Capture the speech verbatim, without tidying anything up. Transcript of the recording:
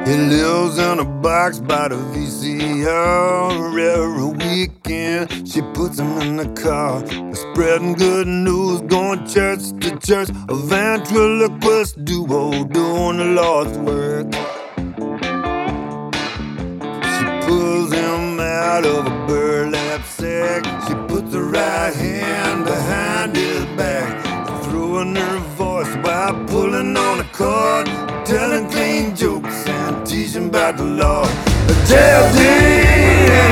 He lives in a box by the V C R. Every weekend she puts him in the car, spreading good news, going church to church, a ventriloquist duo doing the Lord's work. She pulls him out of a burlap sack. She puts her right hand behind his back, throwing her voice while pulling on a cord, telling clean jokes and teaching about the law. J L D